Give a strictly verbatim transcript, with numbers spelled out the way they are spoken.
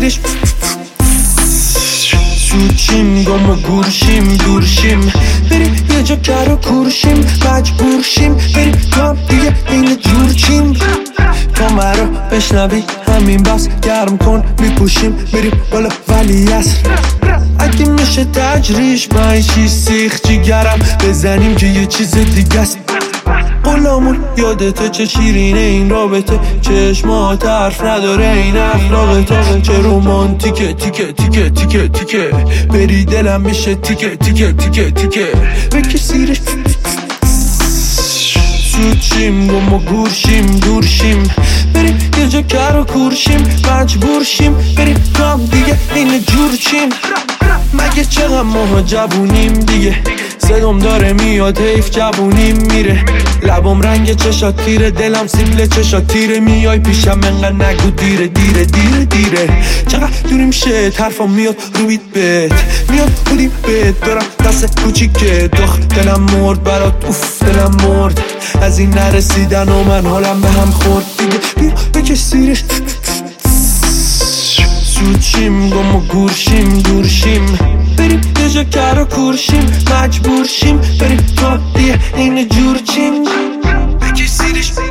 سیرش سوچیم گم و گورشیم دورشیم بریم یه جا گر و کورشیم مجبورشیم بریم کام دیگه این جورچیم تو مرا بشنوی همین بس گرم کن میپوشیم بریم بالا ولی اصر اگه میشه تجریش من چیز سیخ جیگرم بزنیم که یه چیز دیگه است قلامون یادته چه شیرینه این رابطه چشمات حرف نداره این اخلاقته چه رومانتیکه تیکه تیکه تیکه تیکه بری دلم میشه تیکه تیکه تیکه تیکه بکش سیرش سوچیم گم و گورشیم دورشیم بریم یه جا کر و کورشیم مجبورشیم بریم کام دیگه این جورچیم مگه چقدر ماها جوونیم دیگه صدام داره میاد حیف جوونیم میره لبم رنگ چشات تیره دلم سیبل چشات تیره میای پیشم انقدر نگو دیره دیره دیره دیره چقدر دوریم شد حرفم میاد رویت بهت میاد بودیم بهت دارم دست کوچیکه دخ دلم مرد برات اوف دلم مرد از این نرسیدن و من حالم به هم خورد دیگه بیا بکش سیرش سوچیم گم و گورشیم دورشیم بریم یه جا کر و کورشیم مجبورشیم بریم تو دیگه این جورچیم بکش سیرش